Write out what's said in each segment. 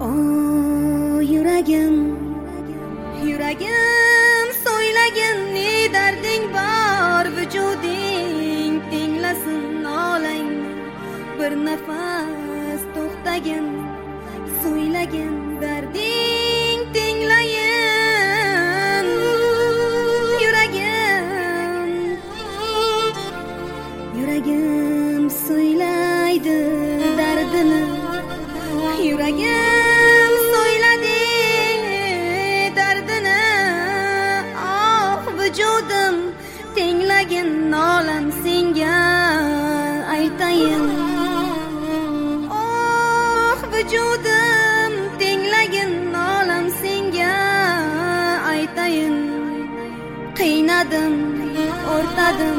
Yuragim, yuragim so'ylagin, ne darding bor, vujuding tinglasin nolang. Bir nafas to'xtagin, so'ylagin, darding tinglayin. Yuragim so'ylaydi dardini, yuragim so'yladi dardini. Vujudim tinglagin, nolam senga aytayin. Vujudim tinglagin, nolam senga aytayin. Qiynadim, o'rtadim,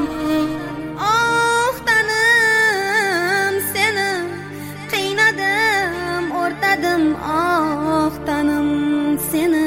tanim seni. Qiynadim, o'rtadim, tanim seni.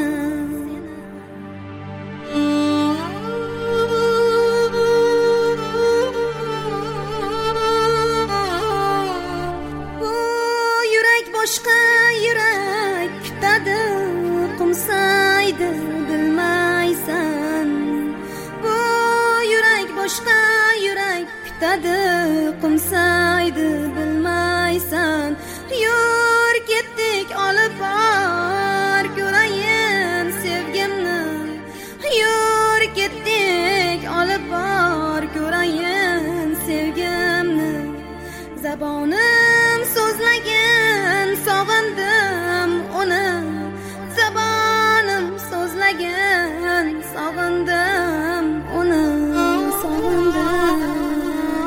Boshqa yurak kutadi, qumsaydi bilmaysan. Bu yurak boshqa yurak kutadi, qumsaydi bilmaysan. Yur ketdik, olib bor ko'rayin sevgimni. Yur ketdik, olib bor ko'rayin sevgimni. Zabonim so'zlagan, sog'indim uni. Zabonim so'zlagan, sog'indim uni, sog'indim.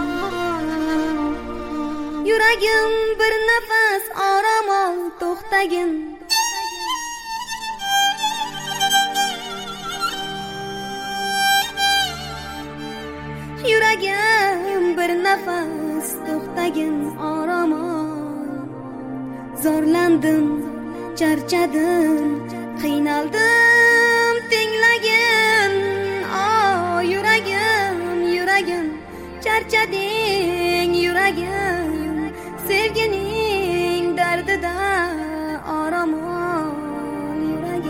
Yuragim bir nafas orom ol, to'xtagin. Yuragim bir nafas to'xtagin, orom ol. Zorlandim, charchadim, qiynaldim, tinglagin. Yuragim, charchading yuragim. Sevgining dardida orom ol,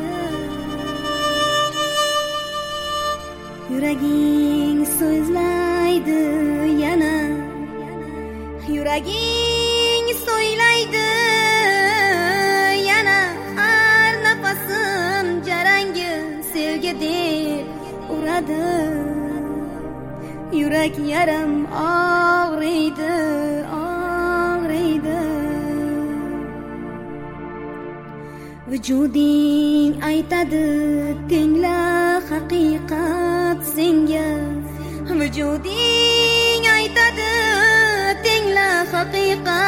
yuraging so'zlaydi yana. Yuraging so'ylaydi yana. Har nafasim jarangi sevgi deb uradi. Yurak yaram og'riydi, og'riydi. Vujuding aytadi, tingla haqiqat senga. Vujuding aytadi, tingla haqiqat